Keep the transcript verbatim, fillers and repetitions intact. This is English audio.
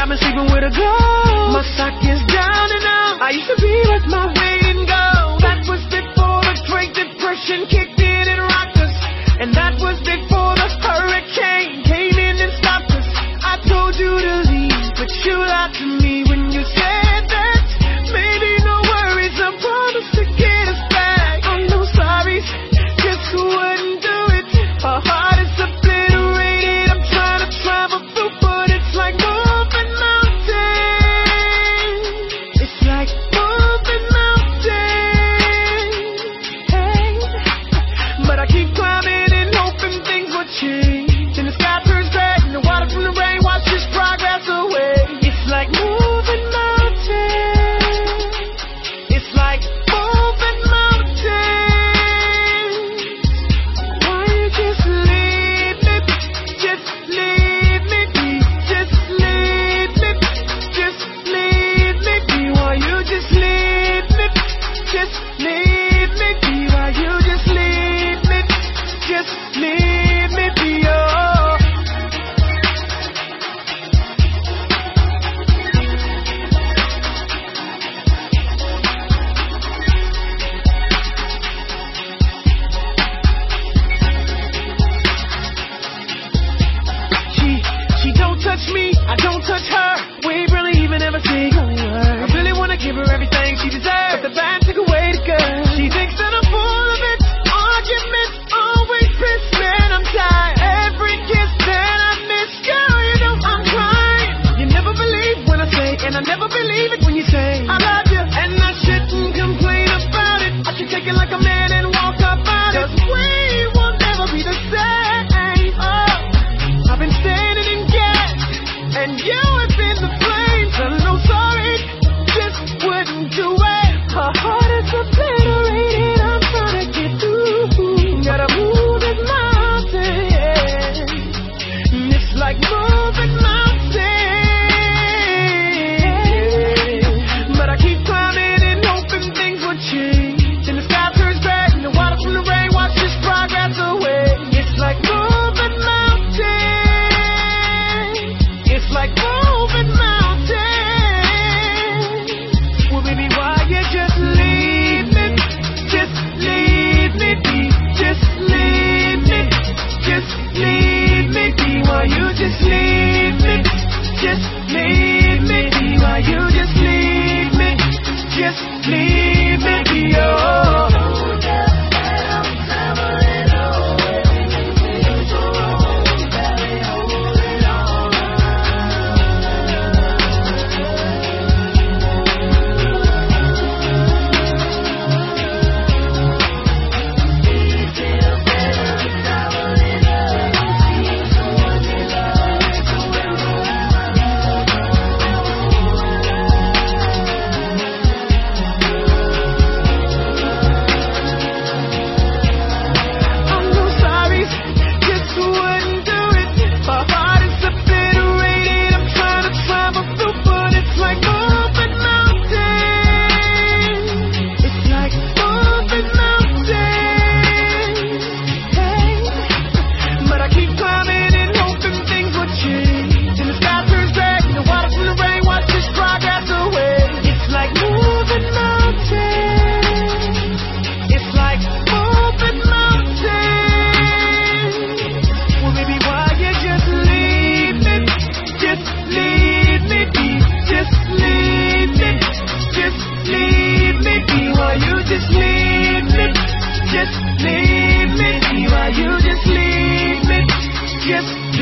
I've been sleeping with a girl. My stock is down and out. I used to be with my way and go. That was before the Great Depression kicked in and rocked us. And that was before the hurricane came in and stopped us. I told you to leave, but you lied to me when you said that. Maybe no worries, I promise to get us back. I'm no sorry, just wouldn't do it. Our heart is obliterated. I'm trying to travel through, but it's like moving mountains. It's like moving mountains. Hey, but I keep climbing and hoping things will change. And the sky turns red and the water from the rain washes progress away. It's like moving mountains. It's like moving mountains. Why you just leave me? Just leave me be. Just leave me. Just leave me be. Why you just leave me? Just leave me be. Why you just leave me? Just leave me be. Oh. She, she don't touch me, I don't touch her. We ain't really even ever say a word. I really wanna give her everything she deserves, but the bad took away the good. She thinks that I'm full of it. Arguments always piss, man, I'm tired. Every kiss that I miss, girl, you know I'm crying. You never believe when I say, and I never believe it when you say I love you, and I shouldn't complain about it. I should take it like a man and walk up out it. 'Cause we will never be the same. Oh, I've been standing in gas, and you have been the flames. I'm no sorry, just wouldn't do it. Her heart is obliterated. I'm trying to get through. Gotta move this mountain. It's like moving mountains. But I keep climbing and hoping things will change. And the sky turns red and the water from the rain washes progress away. It's like moving mountains. It's like moving mountains. Well, baby, why you just leave me? Just leave me be. Just leave me. Just leave me be. Why you just leave me? Just leave me be. Why you just leave me? Just leave me be. Oh. I'm no sorry, just wouldn't do it. Our heart is obliterated. I'm trying to travel through, but it's like moving mountains. It's like moving mountains. Hey, but I keep climbing and hoping things will change. And the sky turns red and the water from the rain washes progress away. It's like moving mountains. It's like moving mountains. Well, baby, why you just leave me? Just leave me be. Just leave me. Just leave me be. Why you just leave me? Just leave me be. Why you just leave me? Just